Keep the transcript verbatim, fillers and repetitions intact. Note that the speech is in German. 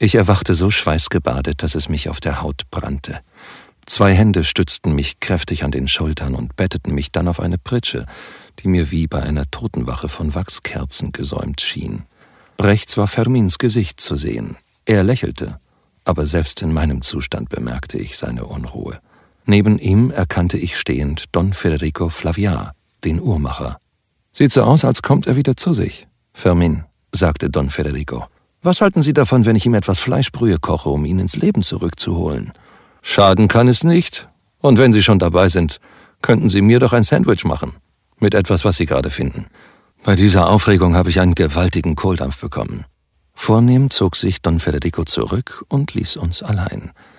Ich erwachte so schweißgebadet, dass es mich auf der Haut brannte. Zwei Hände stützten mich kräftig an den Schultern und betteten mich dann auf eine Pritsche, die mir wie bei einer Totenwache von Wachskerzen gesäumt schien. Rechts war Fermins Gesicht zu sehen. Er lächelte, aber selbst in meinem Zustand bemerkte ich seine Unruhe. Neben ihm erkannte ich stehend Don Federico Flaviar, den Uhrmacher. »Sieht so aus, als kommt er wieder zu sich, Fermin«, sagte Don Federico. »Was halten Sie davon, wenn ich ihm etwas Fleischbrühe koche, um ihn ins Leben zurückzuholen? Schaden kann es nicht. Und wenn Sie schon dabei sind, könnten Sie mir doch ein Sandwich machen. Mit etwas, was Sie gerade finden. Bei dieser Aufregung habe ich einen gewaltigen Kohldampf bekommen.« Vornehm zog sich Don Federico zurück und ließ uns allein.